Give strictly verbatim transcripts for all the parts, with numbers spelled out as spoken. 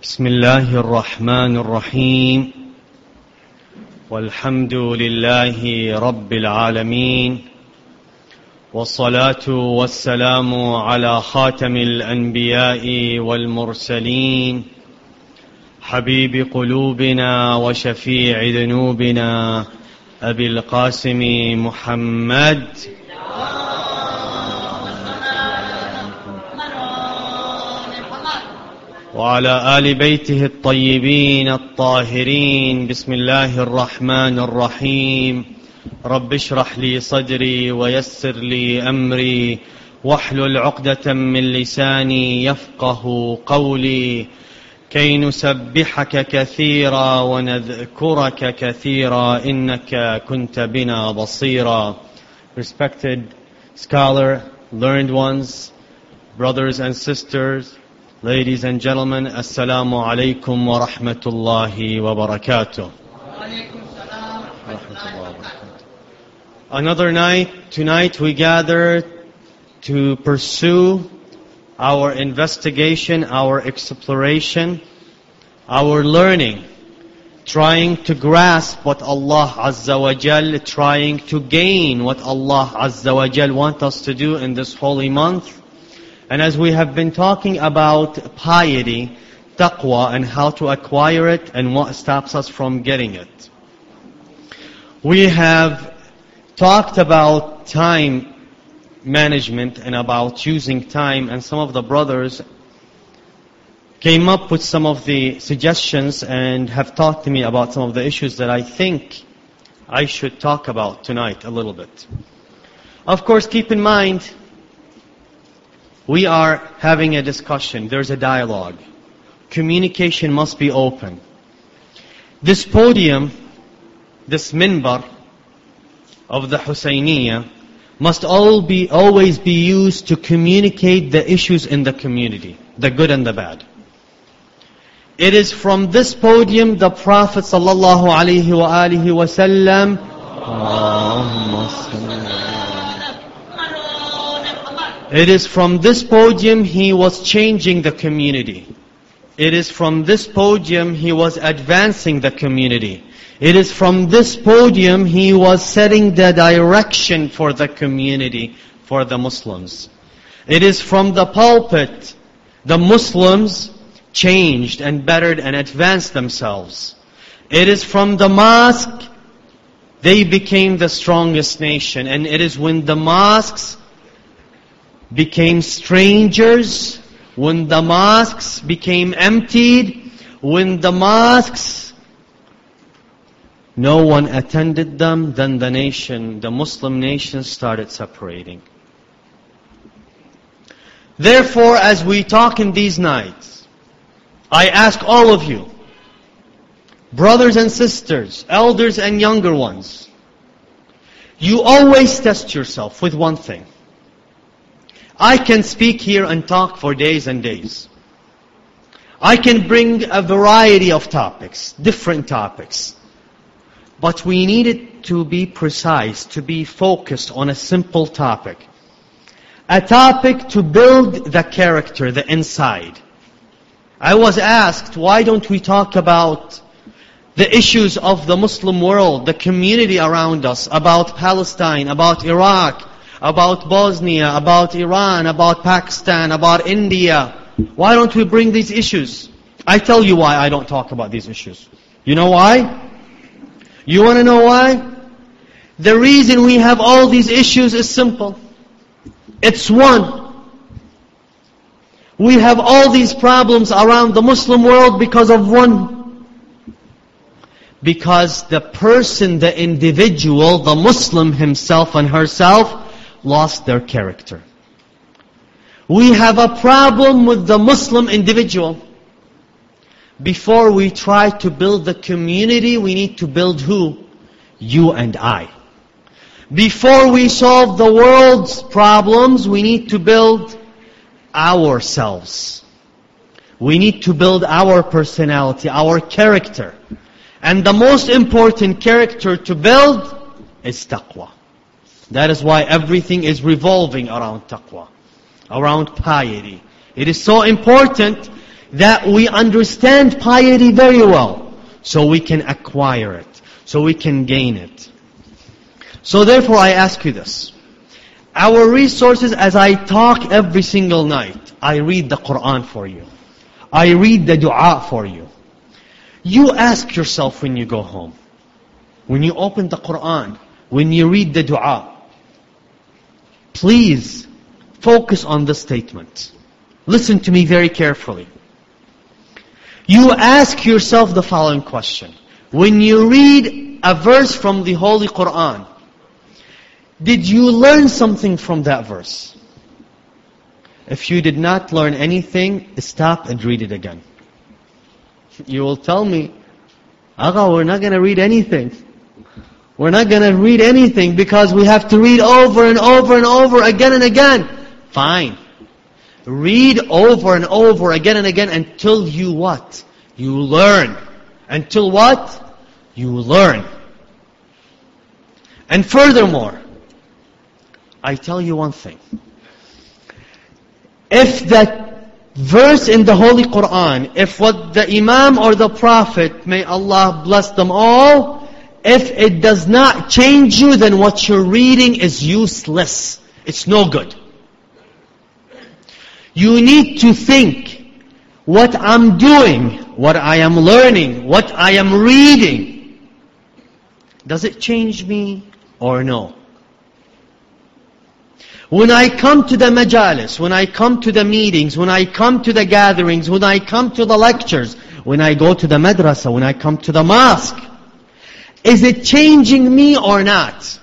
بسم الله الرحمن الرحيم والحمد لله رب العالمين والصلاة والسلام على خاتم الأنبياء والمرسلين حبيب قلوبنا وشفيع ذنوبنا أبي القاسم محمد وعلى آل بيته الطيبين الطاهرين. بسم الله الرحمن الرحيم. رب اشرح لي صدري ويسر لي أمري واحلل عقدة من لساني يفقه قولي كي نسبحك كثيرا ونذكرك كثيرا إنك كنت بنا بصيرا. Respected scholar, learned ones, brothers and sisters, ladies and gentlemen, Assalamu alaikum wa rahmatullahi wa barakatuh. Another night, tonight we gather to pursue our investigation, our exploration, our learning, trying to grasp what Allah Azza wa Jal, trying to gain what Allah Azza wa Jal wants us to do in this holy month. And as we have been talking about piety, taqwa, and how to acquire it and what stops us from getting it, we have talked about time management and about using time, and some of the brothers came up with some of the suggestions and have talked to me about some of the issues that I think I should talk about tonight a little bit. Of course, keep in mind, we are having a discussion. There's a dialogue. Communication must be open. This podium, this minbar of the Husayniyah must all be, always be used to communicate the issues in the community, the good and the bad. It is from this podium the Prophet sallallahu alaihi wa alihi wa sallam It is from this podium he was changing the community. It is from this podium he was advancing the community. It is from this podium he was setting the direction for the community, for the Muslims. It is from the pulpit the Muslims changed and bettered and advanced themselves. It is from the mosque they became the strongest nation. And it is when the mosques became strangers, when the mosques became emptied, when the mosques, no one attended them, then the nation, the Muslim nation started separating. Therefore, as we talk in these nights, I ask all of you, brothers and sisters, elders and younger ones, you always test yourself with one thing. I can speak here and talk for days and days. I can bring a variety of topics, different topics. But we need it to be precise, to be focused on a simple topic. A topic to build the character, the inside. I was asked, why don't we talk about the issues of the Muslim world, the community around us, about Palestine, about Iraq, about Bosnia, about Iran, about Pakistan, about India. Why don't we bring these issues? I tell you why I don't talk about these issues. You know why? You want to know why? The reason we have all these issues is simple. It's one. We have all these problems around the Muslim world because of one. Because the person, the individual, the Muslim himself and herself, lost their character. We have a problem with the Muslim individual. Before we try to build the community, we need to build who? You and I. Before we solve the world's problems, we need to build ourselves. We need to build our personality, our character. And the most important character to build is taqwa. That is why everything is revolving around taqwa, around piety. It is so important that we understand piety very well, so we can acquire it, so we can gain it. So therefore I ask you this. Our resources, as I talk every single night, I read the Quran for you. I read the dua for you. You ask yourself when you go home, when you open the Quran, when you read the dua, please focus on this statement. Listen to me very carefully. You ask yourself the following question. When you read a verse from the Holy Quran, did you learn something from that verse? If you did not learn anything, stop and read it again. You will tell me, Agha, we're not going to read anything. We're not going to read anything because we have to read over and over and over again and again. Fine. Read over and over again and again until you what? You learn. Until what? You learn. And furthermore, I tell you one thing. If that verse in the Holy Quran, if what the Imam or the Prophet, may Allah bless them all, if it does not change you, then what you're reading is useless. It's no good. You need to think, what I'm doing, what I am learning, what I am reading, does it change me or no? When I come to the majalis, when I come to the meetings, when I come to the gatherings, when I come to the lectures, when I go to the madrasa, when I come to the mosque, is it changing me or not?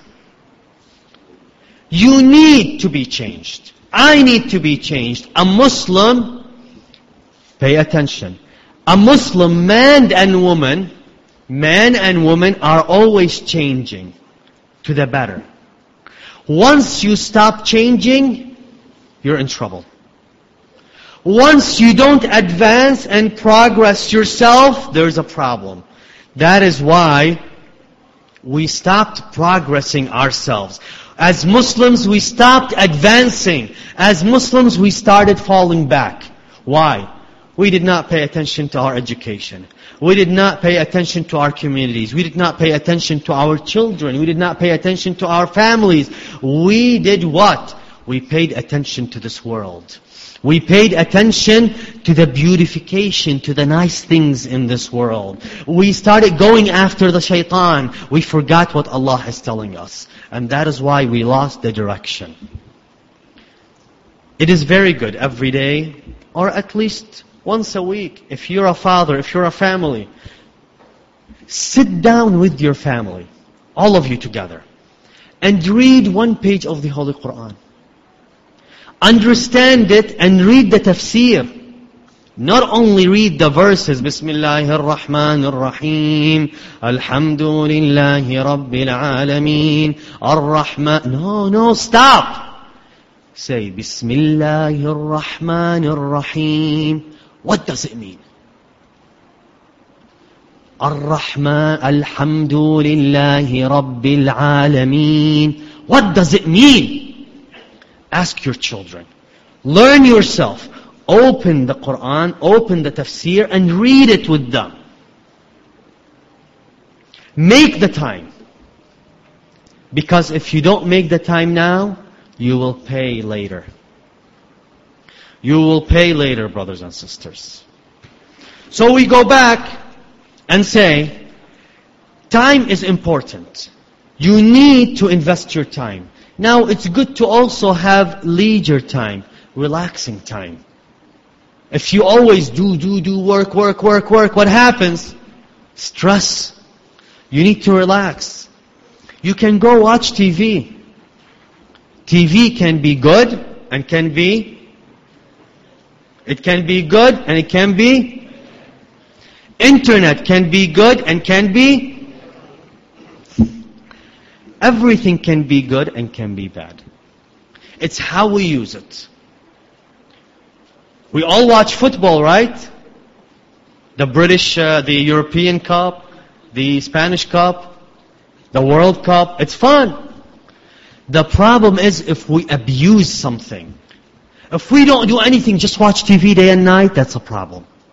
You need to be changed. I need to be changed. A Muslim, pay attention. A Muslim man and woman, man and woman are always changing to the better. Once you stop changing, you're in trouble. Once you don't advance and progress yourself, there's a problem. That is why we stopped progressing ourselves. As Muslims, we stopped advancing. As Muslims, we started falling back. Why? We did not pay attention to our education. We did not pay attention to our communities. We did not pay attention to our children. We did not pay attention to our families. We did what? We paid attention to this world. We paid attention to the beautification, to the nice things in this world. We started going after the shaitan. We forgot what Allah is telling us. And that is why we lost the direction. It is very good every day, or at least once a week, if you're a father, if you're a family, sit down with your family, all of you together, and read one page of the Holy Quran. Understand it and read the tafsir. Not only read the verses, Bismillahir Rahmanir Rahim, Alhamdulillahi Rabbil Alameen, Ar-Rahman. No, no, stop. Say, Bismillahir Rahmanir Rahim. What does it mean? Ar-Rahman, Alhamdulillahi Rabbil Alameen. What does it mean? Ask your children. Learn yourself. Open the Quran, open the tafsir, and read it with them. Make the time. Because if you don't make the time now, you will pay later. You will pay later, brothers and sisters. So we go back and say, time is important. You need to invest your time. Now, it's good to also have leisure time, relaxing time. If you always do, do, do, work, work, work, work, what happens? Stress. You need to relax. You can go watch T V. T V can be good and can be, it can be good and it can be, internet can be good and can be, everything can be good and can be bad. It's how we use it. We all watch football, right? The British, uh, the European Cup, the Spanish Cup, the World Cup. It's fun. The problem is if we abuse something. If we don't do anything, just watch T V day and night, that's a problem.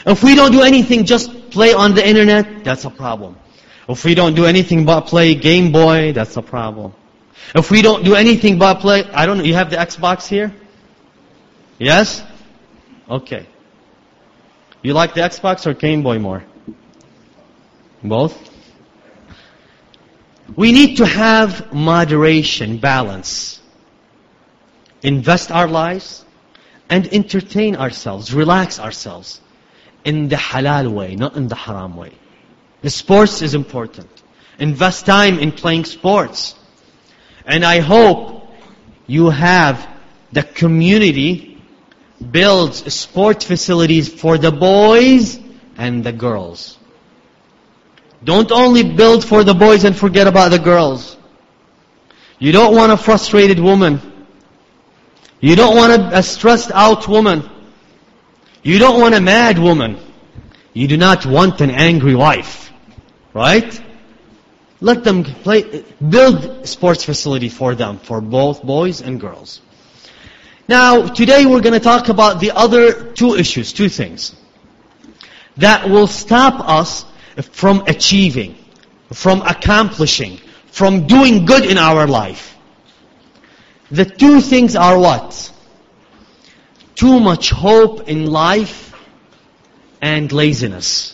If we don't do anything, just play on the internet, that's a problem. If we don't do anything but play Game Boy, that's a problem. If we don't do anything but play, I don't know, you have the Xbox here? Yes? Okay. You like the Xbox or Game Boy more? Both? We need to have moderation, balance. Invest our lives and entertain ourselves, relax ourselves in the halal way, not in the haram way. The sports is important. Invest time in playing sports. And I hope you have the community builds sport facilities for the boys and the girls. Don't only build for the boys and forget about the girls. You don't want a frustrated woman. You don't want a, a stressed out woman. You don't want a mad woman. You do not want an angry wife. Right? Let them play, build sports facility for them, for both boys and girls. Now, today we're going to talk about the other two issues, two things, that will stop us from achieving, from accomplishing, from doing good in our life. The two things are what? Too much hope in life and laziness.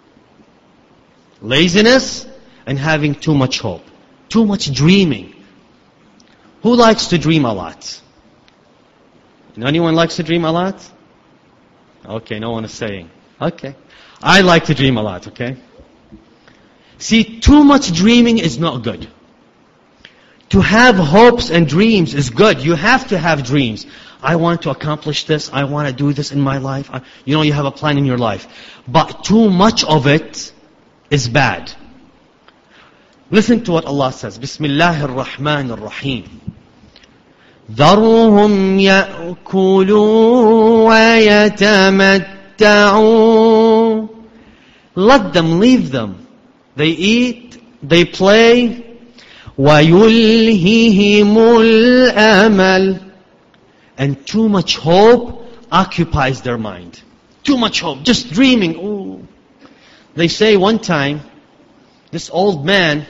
Laziness and having too much hope. Too much dreaming. Who likes to dream a lot? Anyone likes to dream a lot? Okay, no one is saying. Okay. I like to dream a lot, okay? See, too much dreaming is not good. To have hopes and dreams is good. You have to have dreams. I want to accomplish this. I want to do this in my life. I, you know, you have a plan in your life. But too much of it is bad. Listen to what Allah says. Bismillahir Rahmanir Rahim. ذَرْهُمْ يَأْكُلُوا وَيَتَمَتَّعُوا. Let them, leave them. They eat, they play. وَيُلْهِهِمُ الْأَمَلِ. And too much hope occupies their mind. Too much hope, just dreaming. Ooh. They say one time, this old man,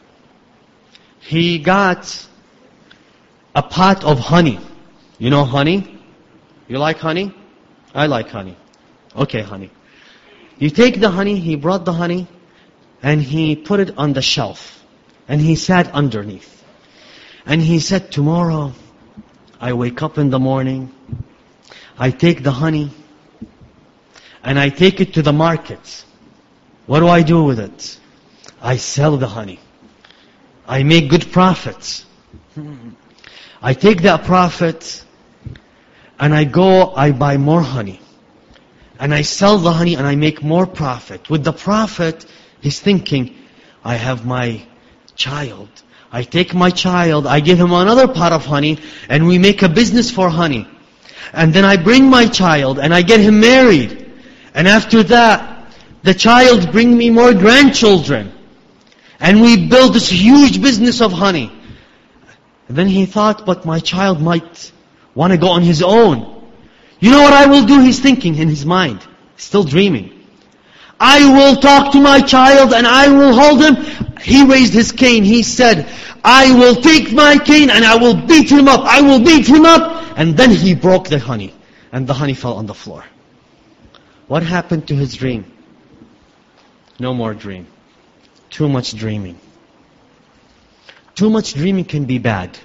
he got a pot of honey. You know honey? You like honey? I like honey. Okay, honey. You take the honey, he brought the honey, and he put it on the shelf. And he sat underneath. And he said, tomorrow, I wake up in the morning, I take the honey, and I take it to the market. What do I do with it? I sell the honey. I make good profits. I take that profit, and I go, I buy more honey. And I sell the honey, and I make more profit. With the profit, he's thinking, I have my child. I take my child, I give him another pot of honey, and we make a business for honey. And then I bring my child, and I get him married. And after that, the child bring me more grandchildren. And we build this huge business of honey. And then he thought, but my child might want to go on his own. You know what I will do? He's thinking in his mind, still dreaming. I will talk to my child and I will hold him. He raised his cane. He said, I will take my cane and I will beat him up. I will beat him up. And then he broke the honey. And the honey fell on the floor. What happened to his dream? No more dream. Too much dreaming. Too much dreaming can be bad.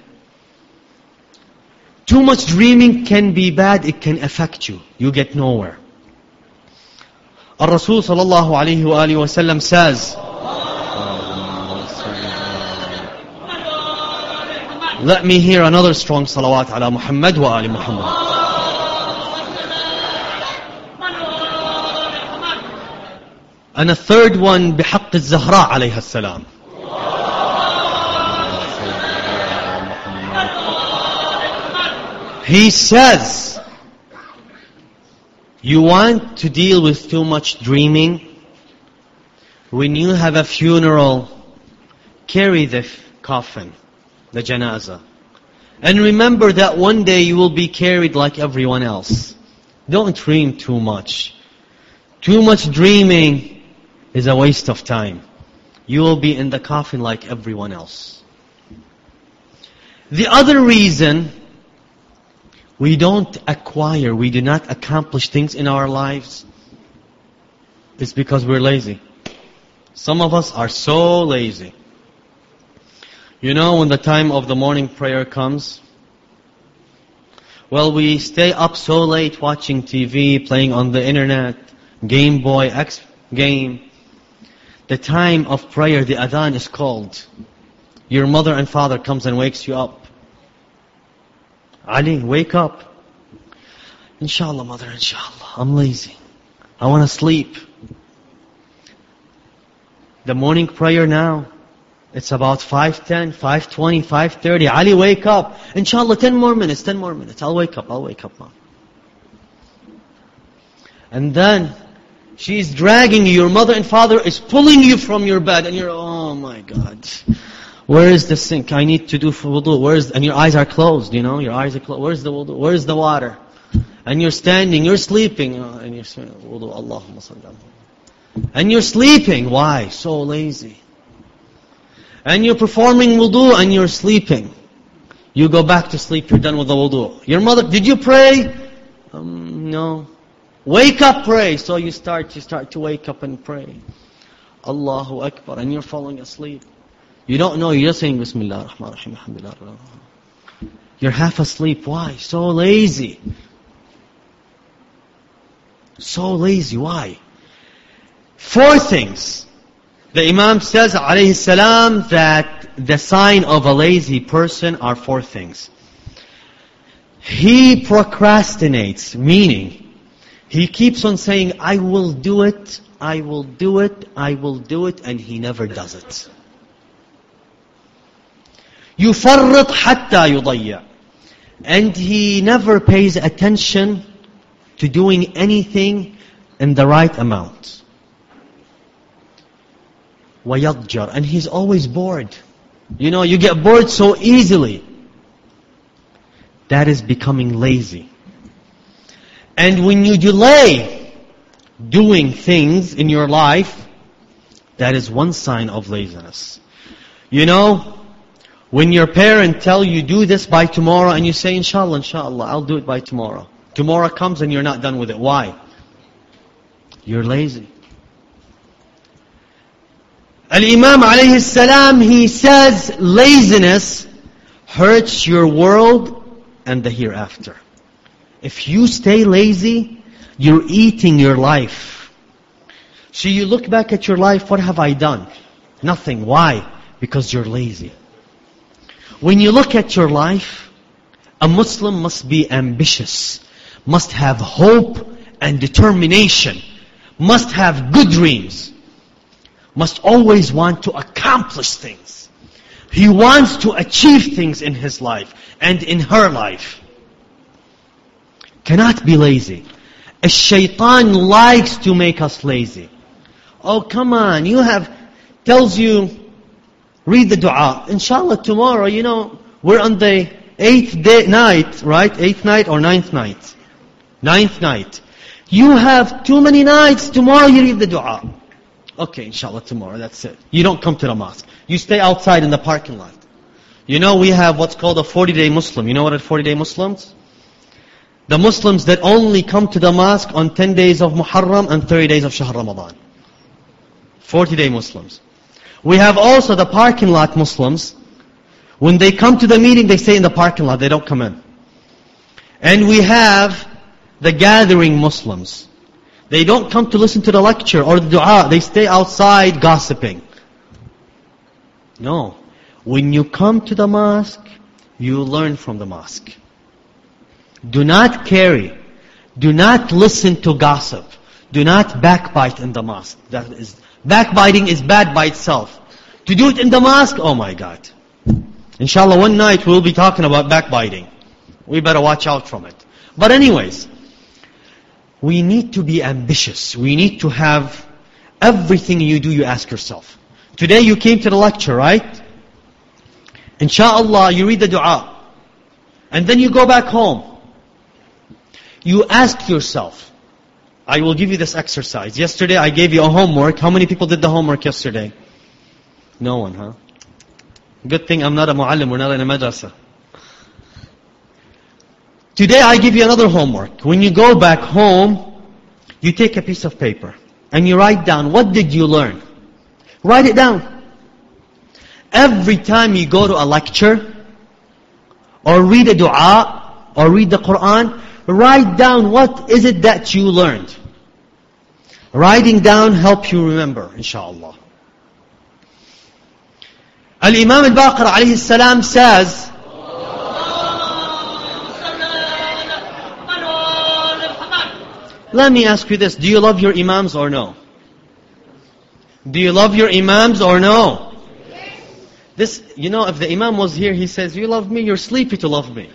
Too much dreaming can be bad. It can affect you. You get nowhere. Al-Rasul sallallahu alayhi wa alihi wa sallam says, let me hear another strong salawat ala Muhammad wa ali Muhammad. And a third one, بحق الزهراء عليها السلام. He says, you want to deal with too much dreaming? When you have a funeral, carry the coffin, the janazah. And remember that one day you will be carried like everyone else. Don't dream too much. Too much dreaming is a waste of time. You will be in the coffin like everyone else. The other reason we don't acquire, we do not accomplish things in our lives is because we're lazy. Some of us are so lazy. You know, when the time of the morning prayer comes, well, we stay up so late watching T V, playing on the internet, Game Boy, X game. The time of prayer, the adhan is called. Your mother and father comes and wakes you up. Ali, wake up. Inshallah, mother, inshallah. I'm lazy. I want to sleep. The morning prayer now, it's about five ten, five twenty, five thirty. Ali, wake up. Inshallah, ten more minutes, ten more minutes. I'll wake up, I'll wake up, mom. And then, she's dragging you. Your mother and father is pulling you from your bed. And you're, oh my God. Where is the sink? I need to do wudu. Where is, and your eyes are closed, you know. Your eyes are closed. Where's the wudu? Where's the water? And you're standing, you're sleeping. And you're saying, wudu, Allahumma salli ala. And you're sleeping. Why? So lazy. And you're performing wudu and you're sleeping. You go back to sleep, you're done with the wudu. Your mother, did you pray? Um, no. Wake up, pray. So you start, you start to wake up and pray. Allahu Akbar. And you're falling asleep. You don't know, you're just saying Bismillah ar-Rahman ar-Rahim, alhamdulillah. You're half asleep. Why? So lazy. So lazy. Why? Four things. The Imam says, alayhi salam, that the sign of a lazy person are four things. He procrastinates, meaning, he keeps on saying, I will do it, I will do it, I will do it, and he never does it. يُفَرِّطْ حَتَّى يُضَيَّعْ. And he never pays attention to doing anything in the right amount. وَيَضْجَرْ. And he's always bored. You know, you get bored so easily. That is becoming lazy. And when you delay doing things in your life, that is one sign of laziness. You know, when your parent tell you do this by tomorrow and you say, inshallah, inshallah, I'll do it by tomorrow. Tomorrow comes and you're not done with it. Why? You're lazy. Al-Imam alayhi salam, he says, laziness hurts your world and the hereafter. If you stay lazy, you're eating your life. So you look back at your life, what have I done? Nothing. Why? Because you're lazy. When you look at your life, a Muslim must be ambitious, must have hope and determination, must have good dreams, must always want to accomplish things. He wants to achieve things in his life and in her life. Cannot be lazy. A shaitan likes to make us lazy. Oh, come on, you have, tells you, read the dua. Inshallah, tomorrow, you know, we're on the eighth day, night, right? Eighth night or ninth night? Ninth night. You have too many nights. Tomorrow you read the dua. Okay, inshallah, tomorrow, that's it. You don't come to the mosque. You stay outside in the parking lot. You know, we have what's called a forty-day Muslim. You know what are forty-day Muslims? The Muslims that only come to the mosque on ten days of Muharram and thirty days of Shahr Ramadan. forty-day Muslims. We have also the parking lot Muslims. When they come to the meeting, they stay in the parking lot. They don't come in. And we have the gathering Muslims. They don't come to listen to the lecture or the dua. They stay outside gossiping. No. When you come to the mosque, you learn from the mosque. Do not carry. Do not listen to gossip. Do not backbite in the mosque. That is, backbiting is bad by itself. To do it in the mosque, oh my God. Inshallah, one night we'll be talking about backbiting. We better watch out from it. But anyways, we need to be ambitious. We need to have everything you do, you ask yourself. Today you came to the lecture, right? Inshallah, you read the dua. And then you go back home. You ask yourself, I will give you this exercise. Yesterday I gave you a homework. How many people did the homework yesterday? No one, huh? Good thing I'm not a muallim, we're not in a madrasa. Today I give you another homework. When you go back home, you take a piece of paper and you write down, what did you learn? Write it down. Every time you go to a lecture, or read a dua, or read the Quran, write down what is it that you learned. Writing down helps you remember, inshallah. Al-Imam al-Baqir alayhi salam says, let me ask you this, do you love your imams or no? Do you love your imams or no? This, you know, if the imam was here, he says, you love me, you're sleepy to love me.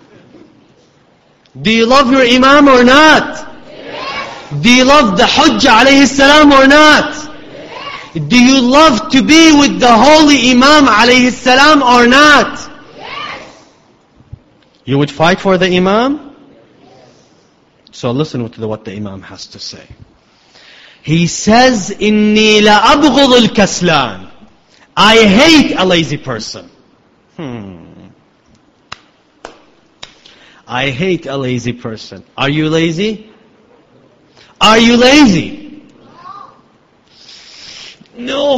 Do you love your imam or not? Yes. Do you love the Hujjah alayhi salam or not? Yes. Do you love to be with the holy Imam alayhi salam or not? Yes. You would fight for the imam? So listen to what the imam has to say. He says, إِنِّي لَأَبْغُضُ الْكَسْلَانِ I hate a lazy person. Hmm. I hate a lazy person. Are you lazy? Are you lazy? No.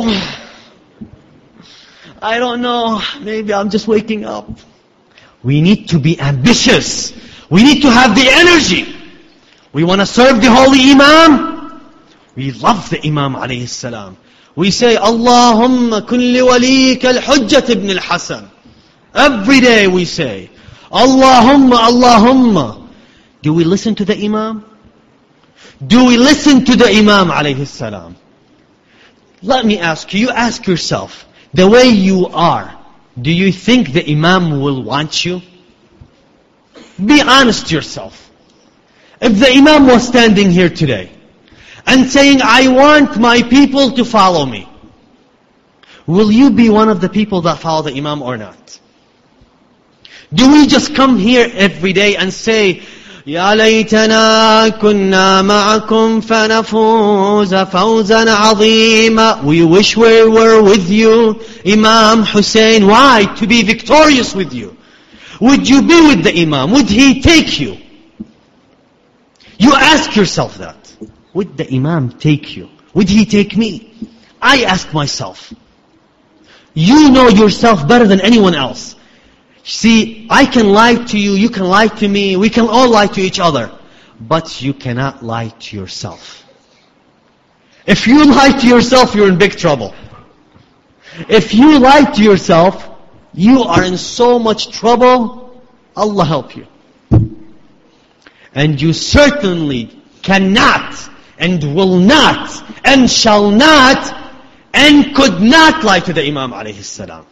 I don't know. Maybe I'm just waking up. We need to be ambitious. We need to have the energy. We want to serve the holy Imam. We love the Imam alayhi salam. We say, Allahumma kun li waliyika al-hujjat ibn al-Hasan. Every day we say, Allahumma, Allahumma. Do we listen to the Imam? Do we listen to the Imam alayhi salam? Let me ask you, you ask yourself, the way you are, do you think the Imam will want you? Be honest yourself. If the Imam was standing here today, and saying, I want my people to follow me, will you be one of the people that follow the Imam or not? Do we just come here every day and say, يا ليتنا كنا معكم فنفوز فوزا عظيما. We wish we were with you, Imam Hussein. Why? To be victorious with you. Would you be with the Imam? Would he take you? You ask yourself that. Would the Imam take you? Would he take me? I ask myself. You know yourself better than anyone else. See, I can lie to you, you can lie to me, we can all lie to each other. But you cannot lie to yourself. If you lie to yourself, you're in big trouble. If you lie to yourself, you are in so much trouble, Allah help you. And you certainly cannot and will not and shall not and could not lie to the Imam alayhi salam.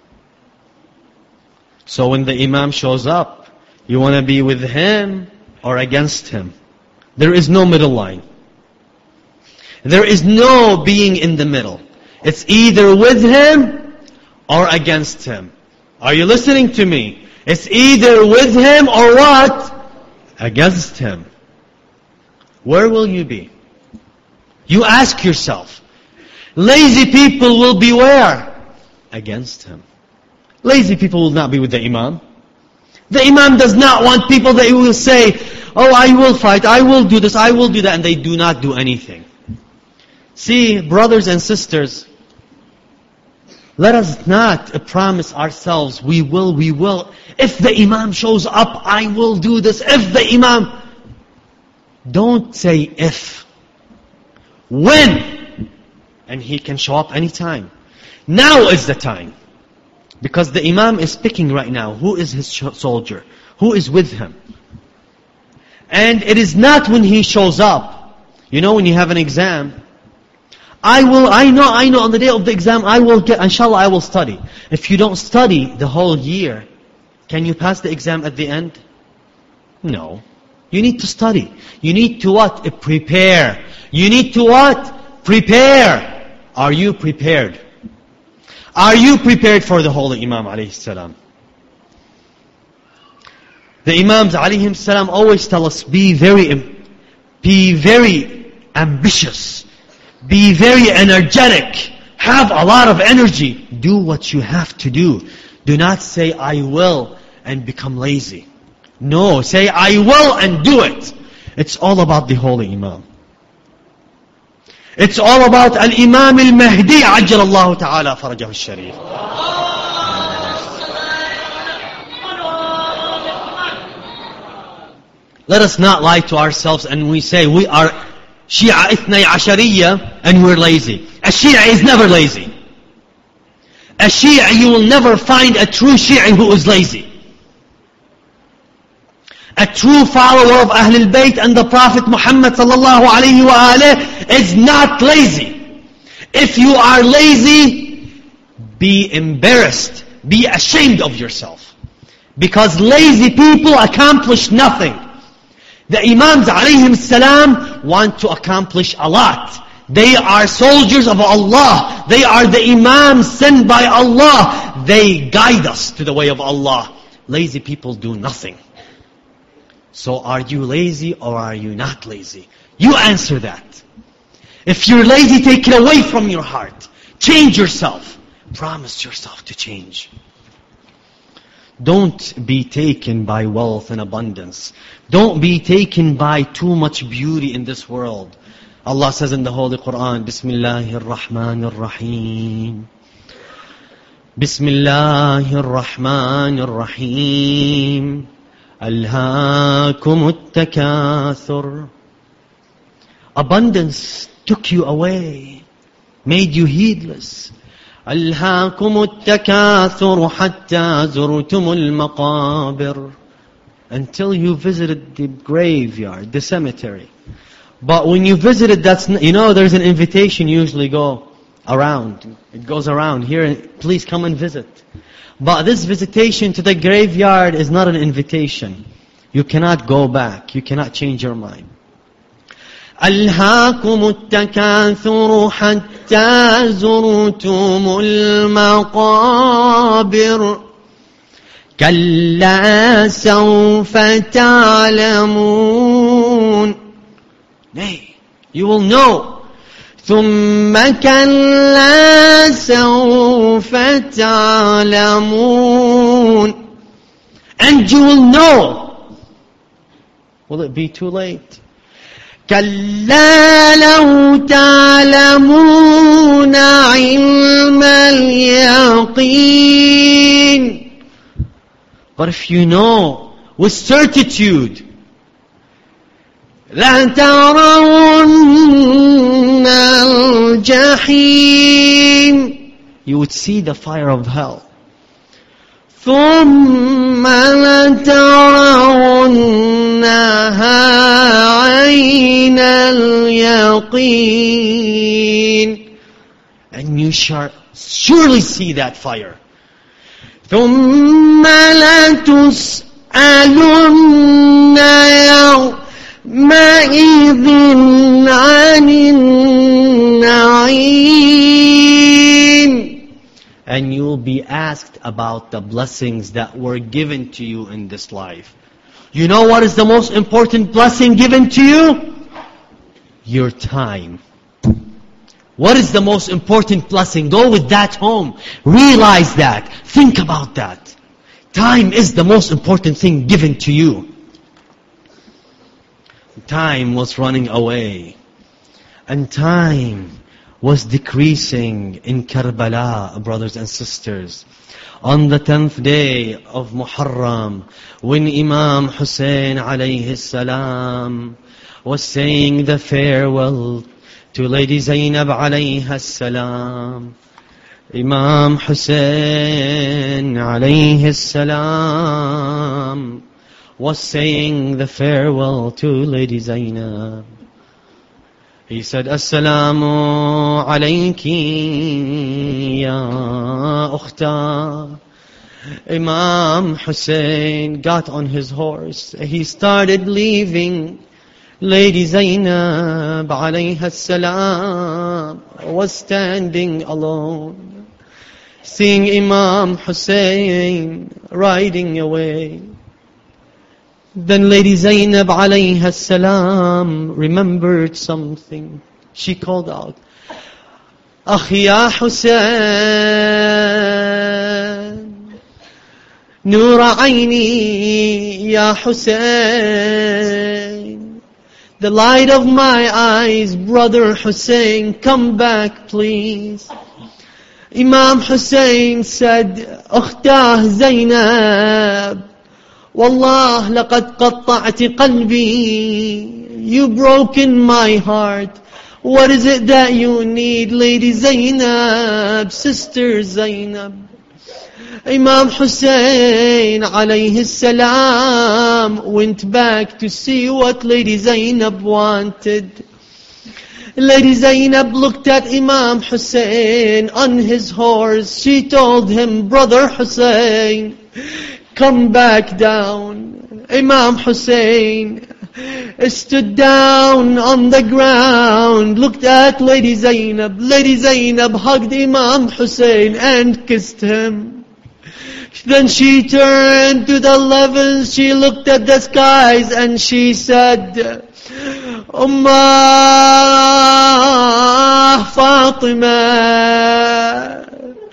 So when the Imam shows up, you want to be with him or against him. There is no middle line. There is no being in the middle. It's either with him or against him. Are you listening to me? It's either with him or what? Against him. Where will you be? You ask yourself. Lazy people will be where? Against him. Lazy people will not be with the Imam. The Imam does not want people that will say, oh, I will fight, I will do this, I will do that, and they do not do anything. See, brothers and sisters, let us not promise ourselves, we will, we will. If the Imam shows up, I will do this. If the Imam... Don't say if. When? And he can show up anytime. Now is the time. Because the Imam is picking right now. Who is his soldier? Who is with him? And it is not when he shows up. You know, when you have an exam, I will, I know, I know on the day of the exam, I will get, inshallah, I will study. If you don't study the whole year, can you pass the exam at the end? No. You need to study. You need to what? Prepare. You need to what? Prepare. Are you prepared? Are you prepared for the holy Imam alayhi salam? The Imams alayhi salam always tell us, be very, Be very ambitious. Be very energetic. Have a lot of energy. Do what you have to do. Do not say, I will, and become lazy. No, say, I will, and do it. It's all about the Holy Imam. It's all about Al-Imam Al-Mahdi, عجل الله تعالى فرجه الشريف. Let us not lie to ourselves and we say we are Shia Ithnay Ashariya and we're lazy. A Shia is never lazy. A Shia, you will never find a true Shia who is lazy. A true follower of Ahlul Bayt and the Prophet Muhammad sallallahu alayhi wa alayhi is not lazy. If you are lazy, be embarrassed. Be ashamed of yourself. Because lazy people accomplish nothing. The Imams alayhim salam want to accomplish a lot. They are soldiers of Allah. They are the Imams sent by Allah. They guide us to the way of Allah. Lazy people do nothing. So are you lazy or are you not lazy? You answer that. If you're lazy, take it away from your heart. Change yourself. Promise yourself to change. Don't be taken by wealth and abundance. Don't be taken by too much beauty in this world. Allah says in the Holy Quran, Bismillahir Rahmanir Rahim. Bismillahir Rahmanir Rahim. Alhaakumut takathur. Abundance took you away, made you heedless. ألهاكم التكاثر حتى زرتم المقابر. Until you visited the graveyard, the cemetery. But when you visited, that's you know there's an invitation usually go around. It goes around here. Please come and visit. But this visitation to the graveyard is not an invitation. You cannot go back. You cannot change your mind. ألهاكم التكاثر حتى زرتم المقابر كلا سوف تعلمون. Nay, you will know. ثم كلا سوف تعلمون. And you will know. Will it be too late? كلا لو تعلمون علم اليقين. But if you know with certitude, لترون الجحيم, you would see the fire of hell. ثم لترونها عين اليقين, and you shall surely see that fire. ثم لتسألن يومئذ عن النعيم, and you will be asked about the blessings that were given to you in this life. You know what is the most important blessing given to you? Your time. What is the most important blessing? Go with that home. Realize that. Think about that. Time is the most important thing given to you. Time was running away. And time was decreasing in Karbala, brothers and sisters. On the tenth day of Muharram, when Imam Hussein alayhi salam was saying the farewell to Lady Zainab alayha salam, Imam Hussein alayhi salam was saying the farewell to Lady Zainab. He said, Assalamu alayki ya ukhta. Imam Hussein got on his horse. He started leaving. Lady Zainab alayha salam was standing alone, seeing Imam Hussein riding away. Then Lady Zainab alayha salam remembered something. She called out, Akhi ya Hussein, Noor Aini ya Hussein, the light of my eyes, brother Hussein, come back please. Imam Hussein said, Ukhtah Zainab, Wallah laqad qatta'ti qalbi, you broken my heart. What is it that you need, Lady Zainab, Sister Zainab? Imam Hussein alayhi salam went back to see what Lady Zainab wanted. Lady Zainab looked at Imam Hussein on his horse. She told him, Brother Hussein, come back down. Imam Hussein stood down on the ground, looked at Lady Zainab. Lady Zainab hugged Imam Hussein and kissed him. Then she turned to the heavens, she looked at the skies and she said, Ummah Fatima,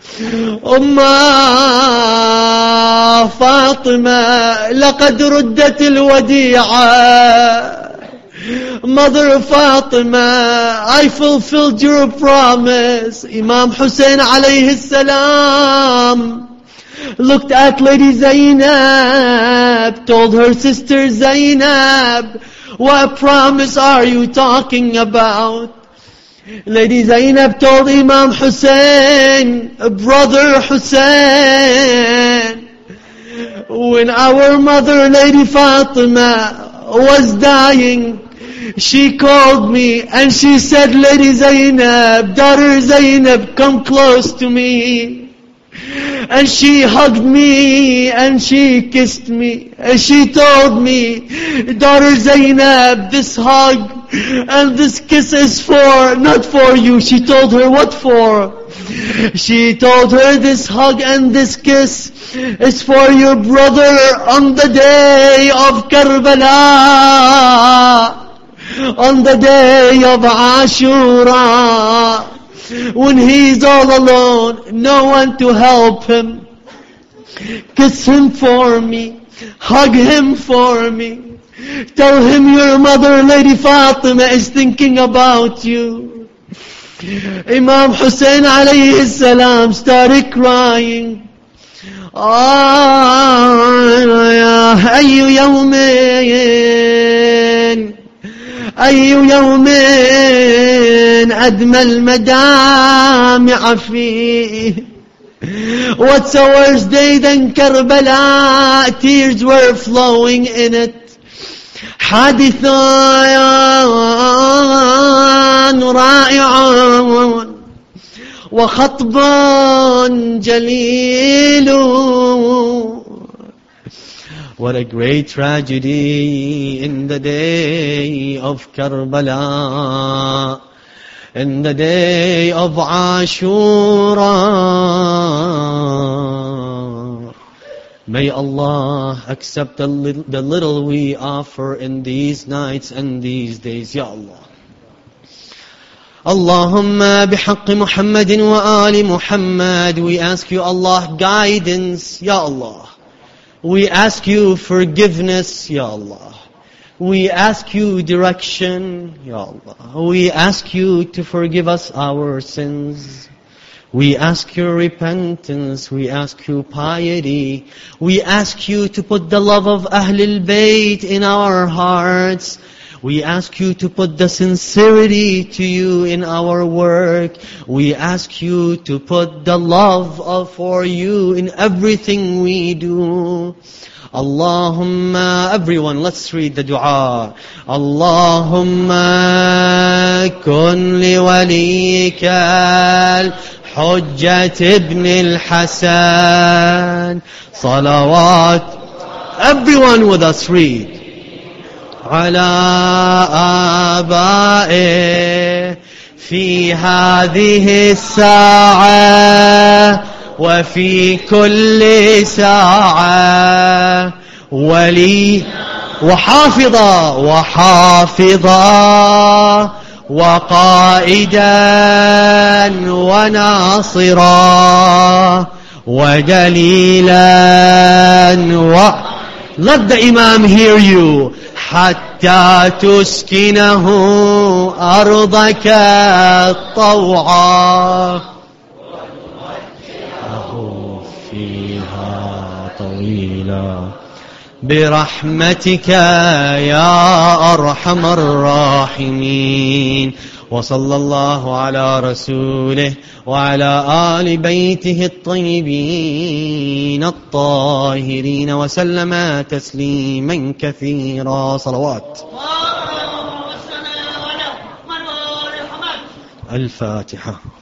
Ummah Fatima, laqad ruddat al-wadi'a. Mother Fatima, I fulfilled your promise. Imam Hussein alayhi salam looked at Lady Zainab, told her sister Zainab, what promise are you talking about? Lady Zainab told Imam Hussein, Brother Hussein, when our mother Lady Fatima was dying, she called me and she said, Lady Zainab, daughter Zainab, come close to me. And she hugged me and she kissed me. And she told me, daughter Zainab, this hug and this kiss is for, not for you. She told her, what for? She told her, this hug and this kiss is for your brother on the day of Karbala, on the day of Ashura, when he's all alone, no one to help him. Kiss him for me, hug him for me, tell him your mother Lady Fatima is thinking about you. Imam Hussein alayhi salam started crying. أي يوم أي يوم أدمى المدامع فيه. What's a worse day than Karbala? Tears were flowing in it. حادثان رائعان وخطب جليل. What a great tragedy in the day of Karbala, in the day of Ashura. May Allah accept the little, the little we offer in these nights and these days, Ya Allah. Allahumma bihaqqi Muhammadin wa ali Muhammad. We ask you, Allah, guidance, Ya Allah. We ask you forgiveness, Ya Allah. We ask you direction, Ya Allah. We ask you to forgive us our sins. We ask your repentance. We ask you piety. We ask you to put the love of Ahlul Bayt in our hearts. We ask you to put the sincerity to you in our work. We ask you to put the love of for you in everything we do. Allahumma, everyone, let's read the dua. Allahumma kun li waliyika al-Hujjat ibn al-Hasan. Salawat. Everyone with us read. على آبائه في هذه الساعة وفي كل ساعة ولي وحافظا وحافظا وقائدا وناصرا ودليلا و Let the Imam hear you حتى تسكنه أرضك طوعا فيها طويلا برحمتك يا أرحم الراحمين. وصلى الله على رسوله وعلى آل بيته الطيبين الطاهرين وسلم تسليما كثيرا. صلوات. الفاتحة.